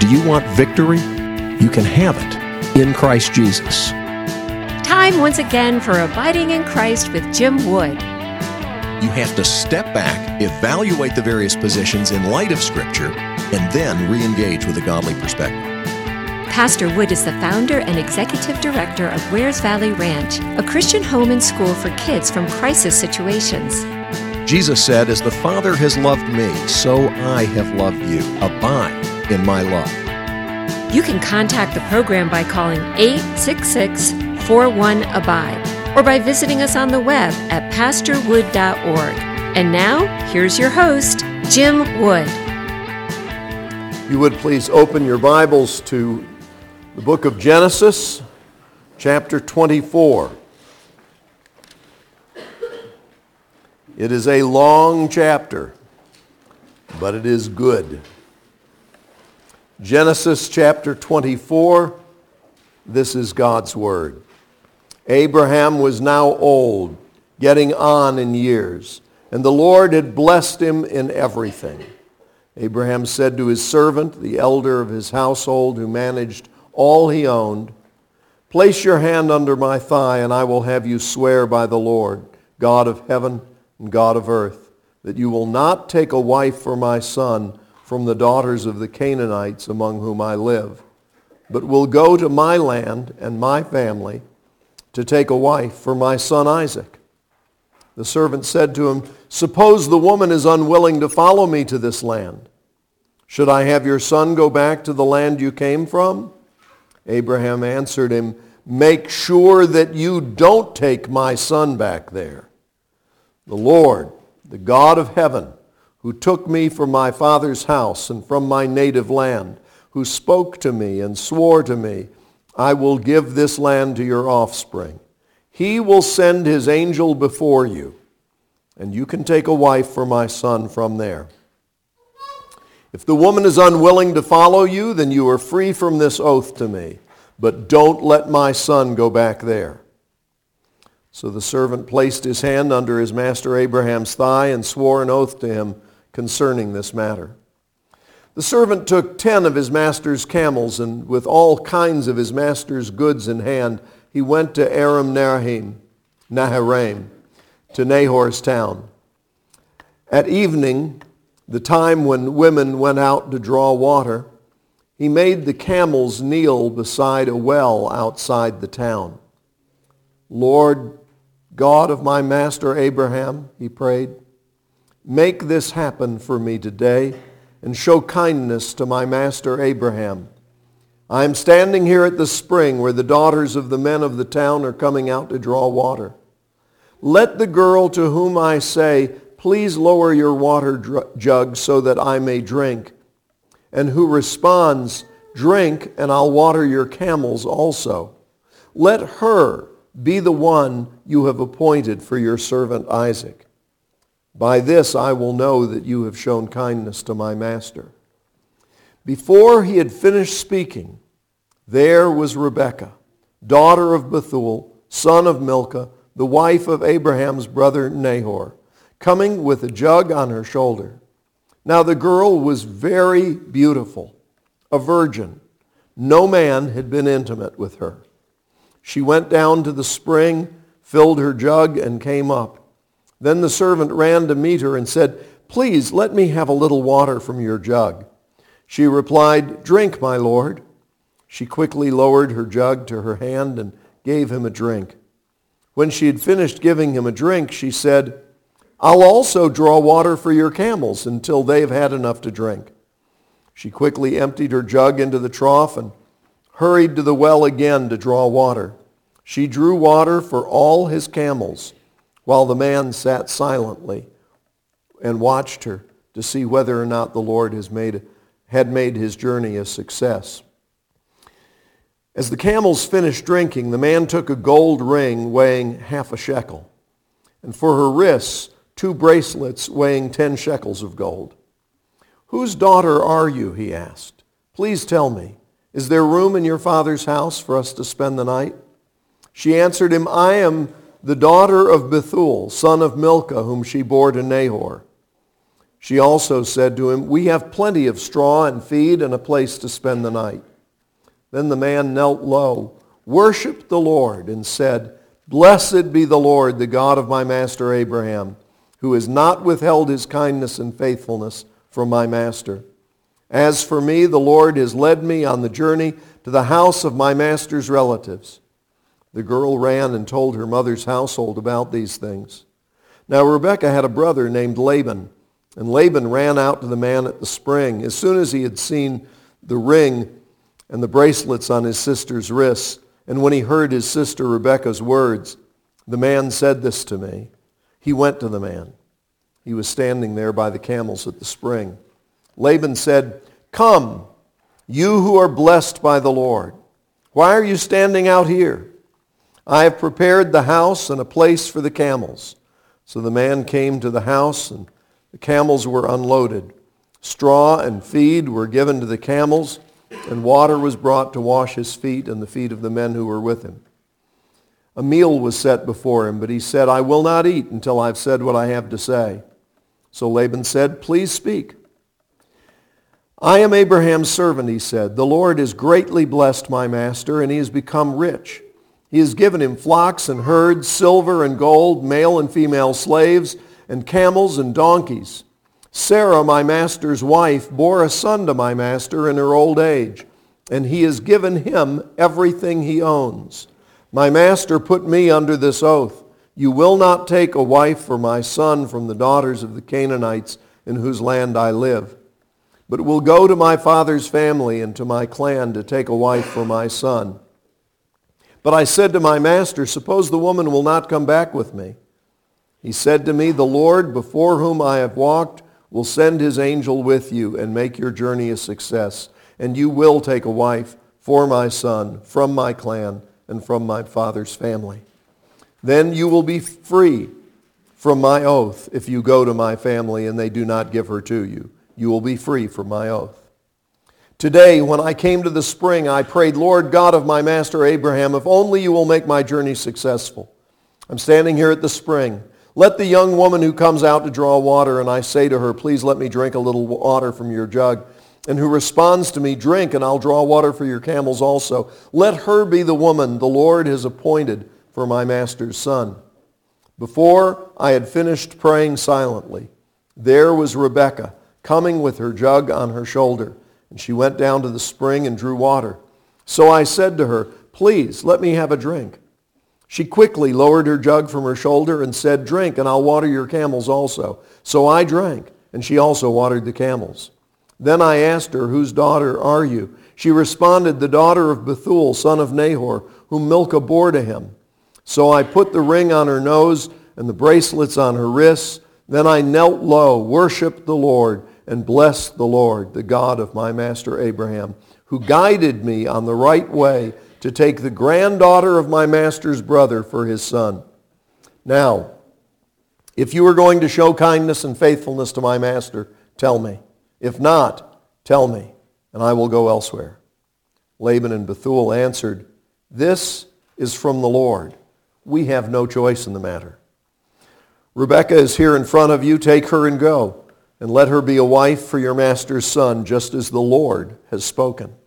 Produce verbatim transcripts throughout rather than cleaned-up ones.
Do you want victory? You can have it in Christ Jesus. Time once again for Abiding in Christ with Jim Wood. You have to step back, evaluate the various positions in light of Scripture, and then re-engage with a godly perspective. Pastor Wood is the founder and executive director of Wares Valley Ranch, a Christian home and school for kids from crisis situations. Jesus said, "As the Father has loved me, so I have loved you. Abide in my love." You can contact the program by calling eight six six, four one, ABIDE or by visiting us on the web at pastor wood dot org. And now, here's your host, Jim Wood. You would please open your Bibles to the book of Genesis, chapter twenty-four. It is a long chapter, but it is good. Genesis chapter twenty-four, this is God's word. Abraham was now old, getting on in years, and the Lord had blessed him in everything. Abraham said to his servant, the elder of his household who managed all he owned, "Place your hand under my thigh, and I will have you swear by the Lord, God of heaven and God of earth, that you will not take a wife for my son from the daughters of the Canaanites among whom I live, but will go to my land and my family to take a wife for my son Isaac." The servant said to him, "Suppose the woman is unwilling to follow me to this land. Should I have your son go back to the land you came from?" Abraham answered him, "Make sure that you don't take my son back there. The Lord, the God of heaven, who took me from my father's house and from my native land, who spoke to me and swore to me, 'I will give this land to your offspring.' He will send his angel before you, and you can take a wife for my son from there. If the woman is unwilling to follow you, then you are free from this oath to me, but don't let my son go back there." So the servant placed his hand under his master Abraham's thigh and swore an oath to him concerning this matter. The servant took ten of his master's camels, and with all kinds of his master's goods in hand, he went to Aram Naharaim, Naharaim, to Nahor's town. At evening, the time when women went out to draw water, he made the camels kneel beside a well outside the town. "Lord, God of my master Abraham," he prayed, "make this happen for me today and show kindness to my master Abraham. I am standing here at the spring where the daughters of the men of the town are coming out to draw water. Let the girl to whom I say, 'Please lower your water jug so that I may drink,' and who responds, 'Drink, and I'll water your camels also,' let her be the one you have appointed for your servant Isaac. By this I will know that you have shown kindness to my master." Before he had finished speaking, there was Rebekah, daughter of Bethuel, son of Milcah, the wife of Abraham's brother Nahor, coming with a jug on her shoulder. Now the girl was very beautiful, a virgin. No man had been intimate with her. She went down to the spring, filled her jug, and came up. Then the servant ran to meet her and said, "Please let me have a little water from your jug." She replied, "Drink, my lord." She quickly lowered her jug to her hand and gave him a drink. When she had finished giving him a drink, she said, "I'll also draw water for your camels until they've had enough to drink." She quickly emptied her jug into the trough and hurried to the well again to draw water. She drew water for all his camels, while the man sat silently and watched her to see whether or not the Lord has made, had made his journey a success. As the camels finished drinking, the man took a gold ring weighing half a shekel, and for her wrists, two bracelets weighing ten shekels of gold. "Whose daughter are you?" he asked. "Please tell me, is there room in your father's house for us to spend the night?" She answered him, "I am the daughter of Bethuel, son of Milcah, whom she bore to Nahor." She also said to him, "We have plenty of straw and feed and a place to spend the night." Then the man knelt low, worshipped the Lord, and said, "Blessed be the Lord, the God of my master Abraham, who has not withheld his kindness and faithfulness from my master. As for me, the Lord has led me on the journey to the house of my master's relatives." The girl ran and told her mother's household about these things. Now Rebekah had a brother named Laban, and Laban ran out to the man at the spring. As soon as he had seen the ring and the bracelets on his sister's wrists, and when he heard his sister Rebekah's words, "The man said this to me," he went to the man. He was standing there by the camels at the spring. Laban said, "Come, you who are blessed by the Lord. Why are you standing out here? I have prepared the house and a place for the camels." So the man came to the house, and the camels were unloaded. Straw and feed were given to the camels, and water was brought to wash his feet and the feet of the men who were with him. A meal was set before him, but he said, "I will not eat until I've said what I have to say." So Laban said, "Please speak." "I am Abraham's servant," he said. "The Lord has greatly blessed my master, and he has become rich. He has given him flocks and herds, silver and gold, male and female slaves, and camels and donkeys. Sarah, my master's wife, bore a son to my master in her old age, and he has given him everything he owns. My master put me under this oath: you will not take a wife for my son from the daughters of the Canaanites in whose land I live, but will go to my father's family and to my clan to take a wife for my son. But I said to my master, suppose the woman will not come back with me. He said to me, the Lord, before whom I have walked, will send his angel with you and make your journey a success, and you will take a wife for my son from my clan and from my father's family. Then you will be free from my oath if you go to my family and they do not give her to you. You will be free from my oath. Today, when I came to the spring, I prayed, Lord God of my master Abraham, if only you will make my journey successful. I'm standing here at the spring. Let the young woman who comes out to draw water, and I say to her, please let me drink a little water from your jug, and who responds to me, drink, and I'll draw water for your camels also. Let her be the woman the Lord has appointed for my master's son. Before I had finished praying silently, there was Rebekah coming with her jug on her shoulder, and she went down to the spring and drew water. So I said to her, please let me have a drink. She quickly lowered her jug from her shoulder and said, drink, and I'll water your camels also. So I drank, and she also watered the camels. Then I asked her, whose daughter are you? She responded, the daughter of Bethuel, son of Nahor, whom Milcah bore to him. So I put the ring on her nose and the bracelets on her wrists. Then I knelt low, worshipped the Lord, and blessed the Lord, the God of my master Abraham, who guided me on the right way to take the granddaughter of my master's brother for his son. Now, if you are going to show kindness and faithfulness to my master, tell me. If not, tell me, and I will go elsewhere. Laban and Bethuel answered, this is from the Lord. We have no choice in the matter. Rebekah is here in front of you. Take her and go, and let her be a wife for your master's son, just as the Lord has spoken.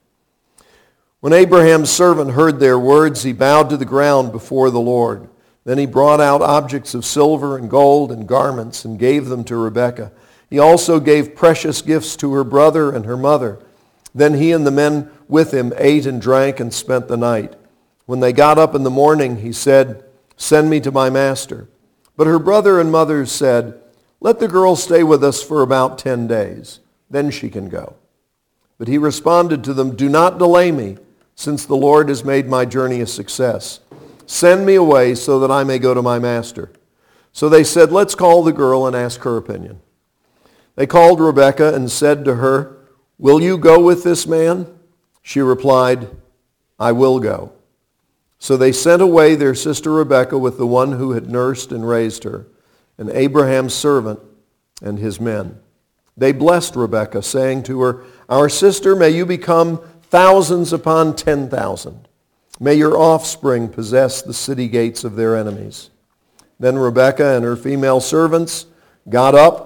When Abraham's servant heard their words, he bowed to the ground before the Lord. Then he brought out objects of silver and gold and garments and gave them to Rebekah. He also gave precious gifts to her brother and her mother. Then he and the men with him ate and drank and spent the night. When they got up in the morning, he said, send me to my master. But her brother and mother said, let the girl stay with us for about ten days. Then she can go. But he responded to them, do not delay me, since the Lord has made my journey a success. Send me away so that I may go to my master. So they said, let's call the girl and ask her opinion. They called Rebekah and said to her, will you go with this man? She replied, I will go. So they sent away their sister Rebekah with the one who had nursed and raised her, and Abraham's servant and his men. They blessed Rebekah, saying to her, our sister, may you become thousands upon ten thousand. May your offspring possess the city gates of their enemies. Then Rebekah and her female servants got up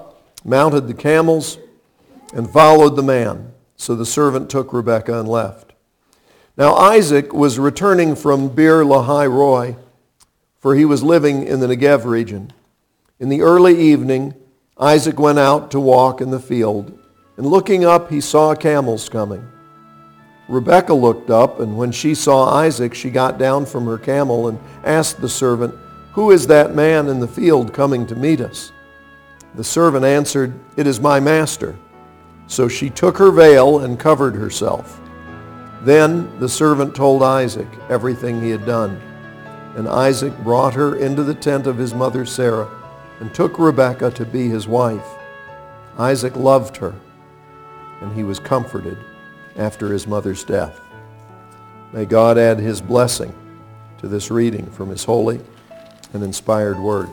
mounted the camels, and followed the man. So the servant took Rebekah and left. Now Isaac was returning from Beer Lahai Roi, for he was living in the Negev region. In the early evening, Isaac went out to walk in the field, and looking up, he saw camels coming. Rebekah looked up, and when she saw Isaac, she got down from her camel and asked the servant, "Who is that man in the field coming to meet us?" The servant answered, "It is my master." So she took her veil and covered herself. Then the servant told Isaac everything he had done. And Isaac brought her into the tent of his mother Sarah and took Rebekah to be his wife. Isaac loved her, and he was comforted after his mother's death. May God add his blessing to this reading from his holy and inspired word.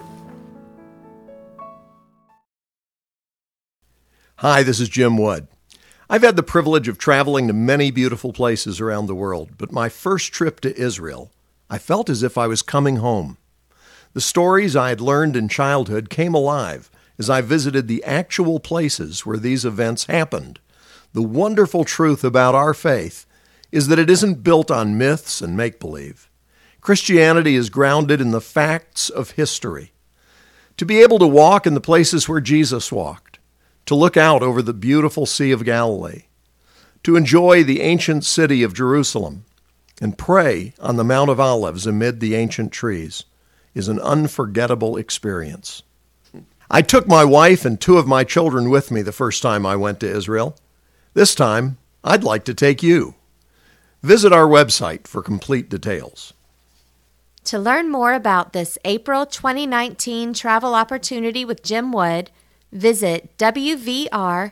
Hi, this is Jim Wood. I've had the privilege of traveling to many beautiful places around the world, but my first trip to Israel, I felt as if I was coming home. The stories I had learned in childhood came alive as I visited the actual places where these events happened. The wonderful truth about our faith is that it isn't built on myths and make-believe. Christianity is grounded in the facts of history. To be able to walk in the places where Jesus walked, to look out over the beautiful Sea of Galilee, to enjoy the ancient city of Jerusalem, and pray on the Mount of Olives amid the ancient trees is an unforgettable experience. I took my wife and two of my children with me the first time I went to Israel. This time, I'd like to take you. Visit our website for complete details. To learn more about this April twenty nineteen travel opportunity with Jim Wood, visit wvr.org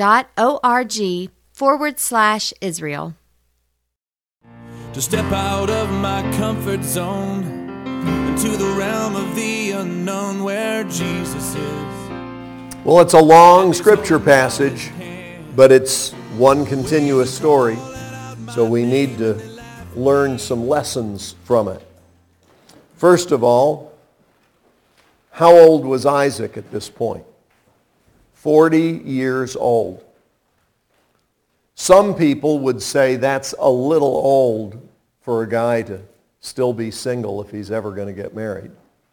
forward slash Israel. To step out of my comfort zone into the realm of the unknown where Jesus is. Well, it's a long scripture passage, but it's one continuous story, so we need to learn some lessons from it. First of all, how old was Isaac at this point? forty years old. Some people would say that's a little old for a guy to still be single if he's ever going to get married.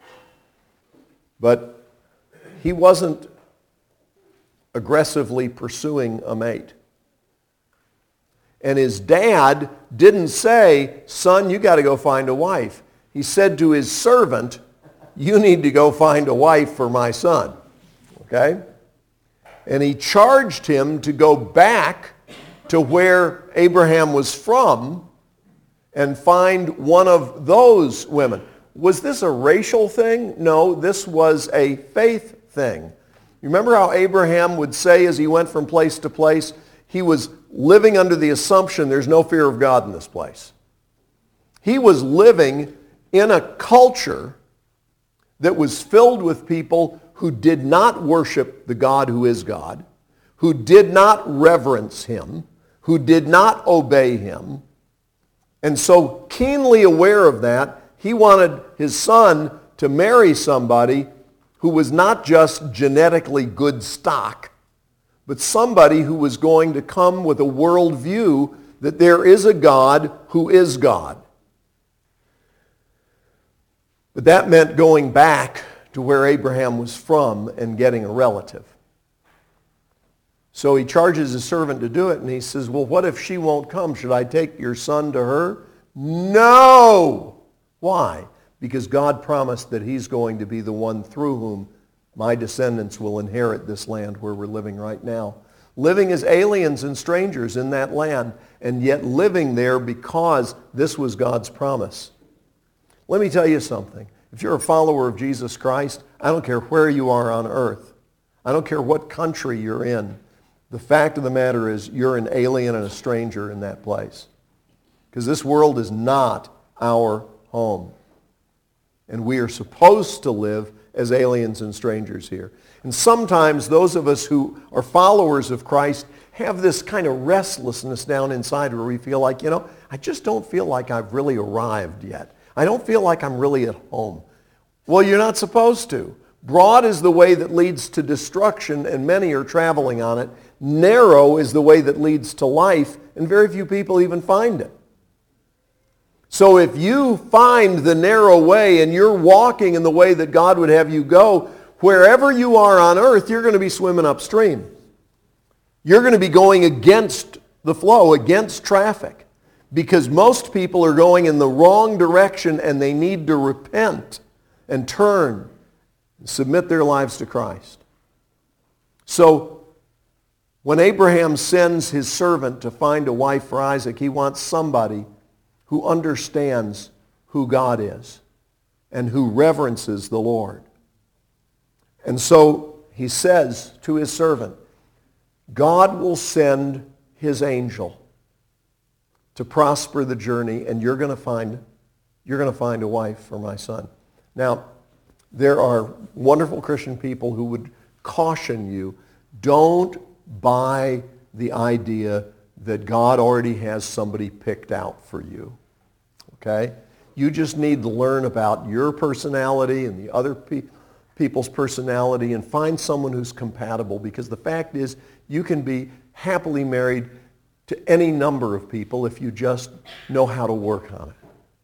But he wasn't aggressively pursuing a mate. And his dad didn't say, "Son, you got to go find a wife." He said to his servant, "You need to go find a wife for my son." Okay? And he charged him to go back to where Abraham was from and find one of those women. Was this a racial thing? No, this was a faith thing. You remember how Abraham would say as he went from place to place, he was living under the assumption there's no fear of God in this place. He was living in a culture that was filled with people who did not worship the God who is God, who did not reverence him, who did not obey him. And so keenly aware of that, he wanted his son to marry somebody who was not just genetically good stock, but somebody who was going to come with a worldview that there is a God who is God. But that meant going back to where Abraham was from and getting a relative. So he charges his servant to do it, and he says, "Well, what if she won't come? Should I take your son to her?" No! Why? Because God promised that he's going to be the one through whom my descendants will inherit this land where we're living right now. Living as aliens and strangers in that land, and yet living there because this was God's promise. Let me tell you something. If you're a follower of Jesus Christ, I don't care where you are on earth. I don't care what country you're in. The fact of the matter is you're an alien and a stranger in that place. Because this world is not our home. And we are supposed to live as aliens and strangers here. And sometimes those of us who are followers of Christ have this kind of restlessness down inside where we feel like, you know, I just don't feel like I've really arrived yet. I don't feel like I'm really at home. Well, you're not supposed to. Broad is the way that leads to destruction, and many are traveling on it. Narrow is the way that leads to life, and very few people even find it. So if you find the narrow way and you're walking in the way that God would have you go, wherever you are on earth, you're going to be swimming upstream. You're going to be going against the flow, against traffic, because most people are going in the wrong direction and they need to repent and turn and submit their lives to Christ. So when Abraham sends his servant to find a wife for Isaac, he wants somebody who understands who God is and who reverences the Lord. And so he says to his servant, God will send his angel to prosper the journey, and you're going to find you're going to find a wife for my son. Now, there are wonderful Christian people who would caution you, don't buy the idea that God already has somebody picked out for you. Okay? You just need to learn about your personality and the other pe- people's personality and find someone who's compatible, because the fact is you can be happily married to any number of people if you just know how to work on it.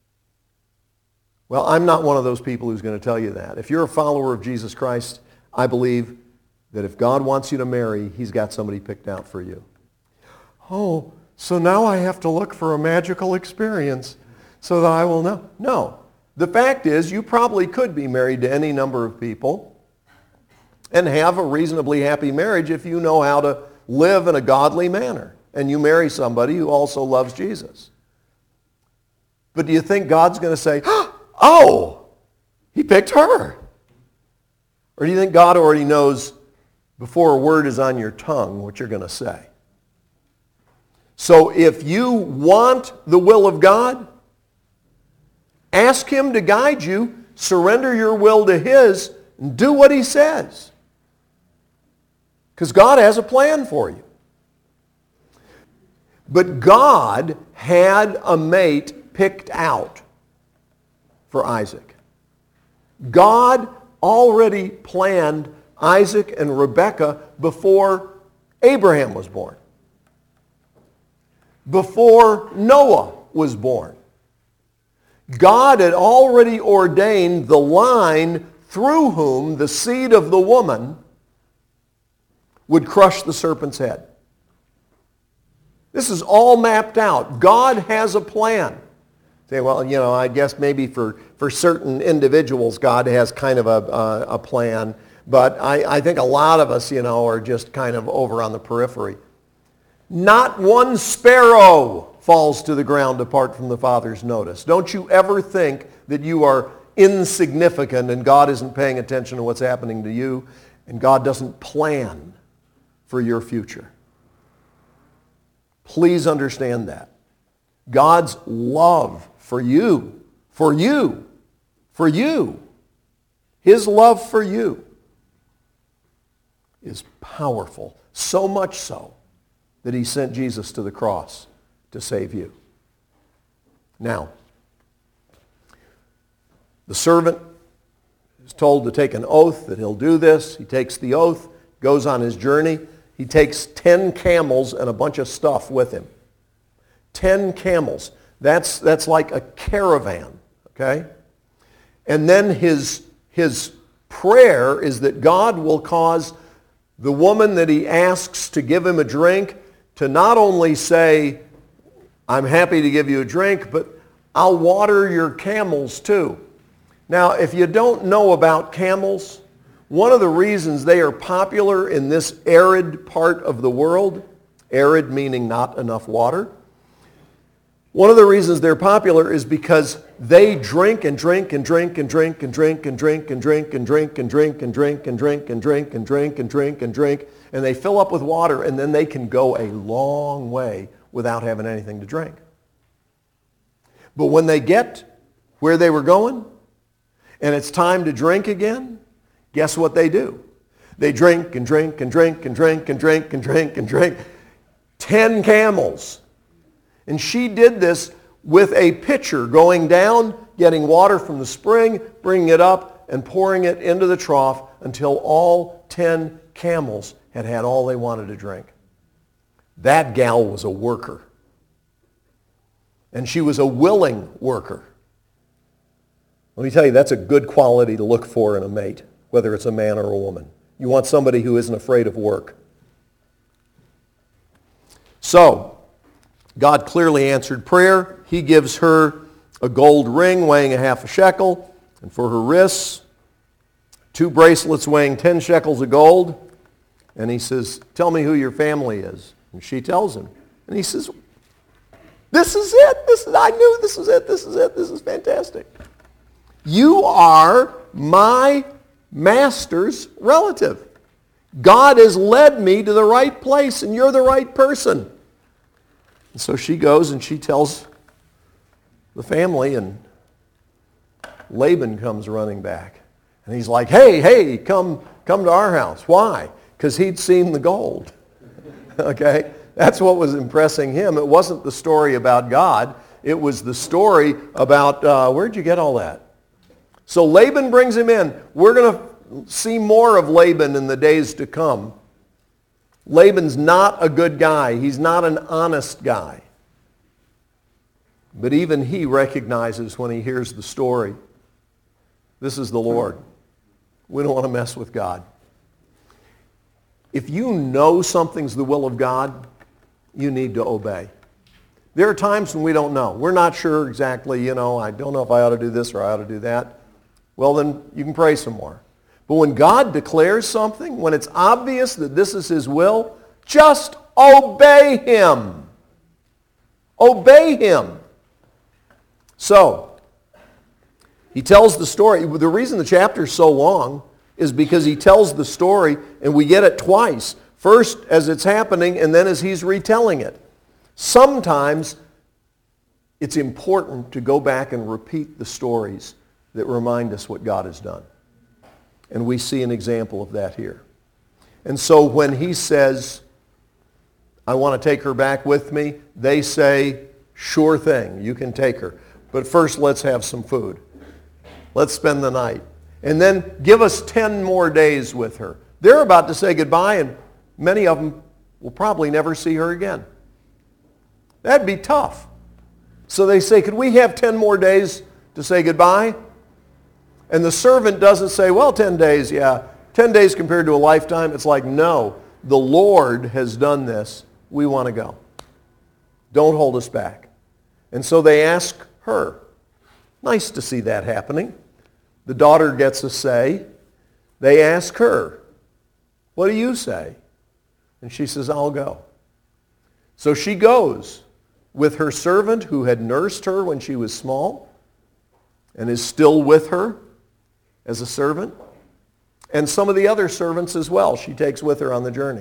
Well, I'm not one of those people who's going to tell you that. If you're a follower of Jesus Christ, I believe that if God wants you to marry, he's got somebody picked out for you. Oh, so now I have to look for a magical experience so that I will know. No. The fact is, you probably could be married to any number of people and have a reasonably happy marriage if you know how to live in a godly manner and you marry somebody who also loves Jesus. But do you think God's going to say, oh, he picked her? Or do you think God already knows before a word is on your tongue what you're going to say? So if you want the will of God, ask him to guide you, surrender your will to his, and do what he says. Because God has a plan for you. But God had a mate picked out for Isaac. God already planned Isaac and Rebekah before Abraham was born, before Noah was born. God had already ordained the line through whom the seed of the woman would crush the serpent's head. This is all mapped out. God has a plan. Say, well, you know, I guess maybe for, for certain individuals God has kind of a, a, a plan, but I, I think a lot of us, you know, are just kind of over on the periphery. Not one sparrow falls to the ground apart from the Father's notice. Don't you ever think that you are insignificant and God isn't paying attention to what's happening to you, and God doesn't plan for your future. Please understand that. God's love for you, for you, for you, his love for you is powerful, so much so that he sent Jesus to the cross to save you. Now, the servant is told to take an oath that he'll do this. He takes the oath, goes on his journey. He takes ten camels and a bunch of stuff with him. Ten camels. That's, that's like a caravan, okay? And then his, his prayer is that God will cause the woman that he asks to give him a drink to not only say, I'm happy to give you a drink, but I'll water your camels too. Now, if you don't know about camels, one of the reasons they are popular in this arid part of the world, arid meaning not enough water, one of the reasons they're popular is because they drink and drink and drink and drink and drink and drink and drink and drink and drink and drink and drink and drink and drink and drink and drink and they fill up with water, and then they can go a long way without having anything to drink. But when they get where they were going and it's time to drink again, guess what they do? They drink and drink and drink and drink and drink and drink and drink. Ten camels. And she did this with a pitcher, going down, getting water from the spring, bringing it up, and pouring it into the trough until all ten camels had had all they wanted to drink. That gal was a worker. And she was a willing worker. Let me tell you, that's a good quality to look for in a mate, whether it's a man or a woman. You want somebody who isn't afraid of work. So, God clearly answered prayer. He gives her a gold ring weighing a half a shekel, and for her wrists, two bracelets weighing ten shekels of gold. And he says, tell me who your family is. And she tells him. And he says, this is it. This is, I knew this is it. This is it. This is fantastic. You are my master's relative. God has led me to the right place, and you're the right person. And so she goes and she tells the family, and Laban comes running back. And he's like, hey, hey, come, come to our house. Why? Because he'd seen the gold. Okay? That's what was impressing him. It wasn't the story about God. It was the story about, uh, where'd you get all that? So Laban brings him in. We're going to see more of Laban in the days to come. Laban's not a good guy. He's not an honest guy. But even he recognizes when he hears the story, this is the Lord. We don't want to mess with God. If you know something's the will of God, you need to obey. There are times when we don't know. We're not sure exactly, you know, I don't know if I ought to do this or I ought to do that. Well, then you can pray some more. But when God declares something, when it's obvious that this is his will, just obey him. Obey him. So, he tells the story. The reason the chapter is so long is because he tells the story and we get it twice. First as it's happening and then as he's retelling it. Sometimes it's important to go back and repeat the stories that remind us what God has done. And we see an example of that here. And so when he says, I want to take her back with me, they say, sure thing, you can take her. But first let's have some food. Let's spend the night. And then give us ten more days with her. They're about to say goodbye, and many of them will probably never see her again. That'd be tough. So they say, could we have ten more days to say goodbye? And the servant doesn't say, well, ten days, yeah. ten days compared to a lifetime. It's like, no, the Lord has done this. We want to go. Don't hold us back. And so they ask her. Nice to see that happening. The daughter gets a say. They ask her, what do you say? And she says, I'll go. So she goes with her servant who had nursed her when she was small and is still with her as a servant, and some of the other servants as well she takes with her on the journey.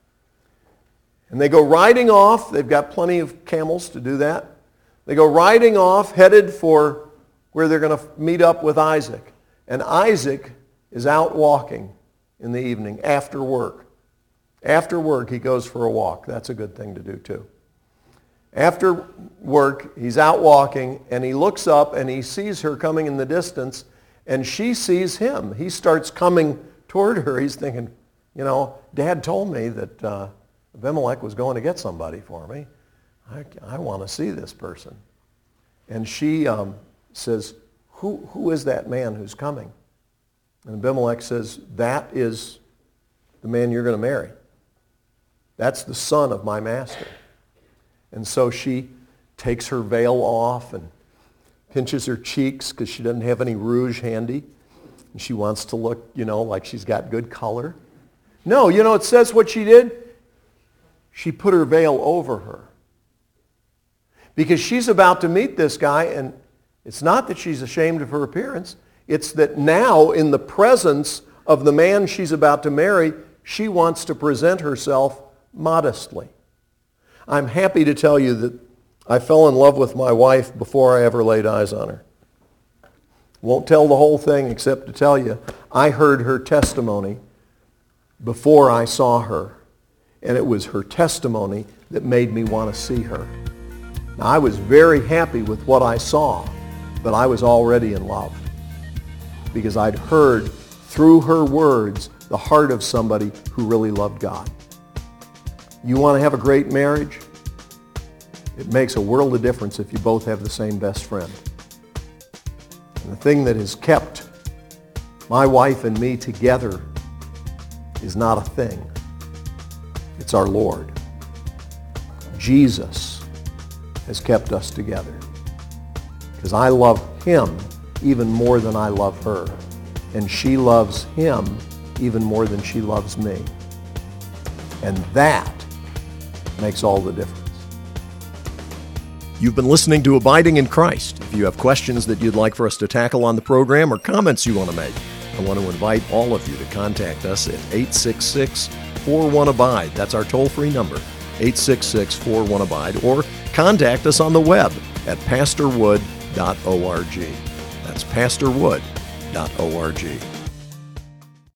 And they go riding off. They've got plenty of camels to do that. They go riding off, headed for where they're going to meet up with Isaac. And Isaac is out walking in the evening after work. After work, he goes for a walk. That's a good thing to do too. After work, he's out walking, and he looks up, and he sees her coming in the distance, and she sees him. He starts coming toward her. He's thinking, you know, Dad told me that uh, Abimelech was going to get somebody for me. I, I want to see this person. And she um, says, who, who is that man who's coming? And Abimelech says, that is the man you're going to marry. That's the son of my master. And so she takes her veil off and pinches her cheeks because she doesn't have any rouge handy. And she wants to look, you know, like she's got good color. No, you know, it says what she did. She put her veil over her. Because she's about to meet this guy, and it's not that she's ashamed of her appearance. It's that now, in the presence of the man she's about to marry, she wants to present herself modestly. I'm happy to tell you that I fell in love with my wife before I ever laid eyes on her. Won't tell the whole thing except to tell you, I heard her testimony before I saw her. And it was her testimony that made me want to see her. Now, I was very happy with what I saw, but I was already in love because I'd heard through her words, the heart of somebody who really loved God. You want to have a great marriage? It makes a world of difference if you both have the same best friend. And the thing that has kept my wife and me together is not a thing. It's our Lord. Jesus has kept us together. Because I love him even more than I love her. And she loves him even more than she loves me. And that makes all the difference. You've been listening to Abiding in Christ. If you have questions that you'd like for us to tackle on the program or comments you want to make, I want to invite all of you to contact us at eight six six, four one, ABIDE. That's our toll-free number, eight six six, four one, ABIDE. Or contact us on the web at pastor wood dot org. That's pastor wood dot org.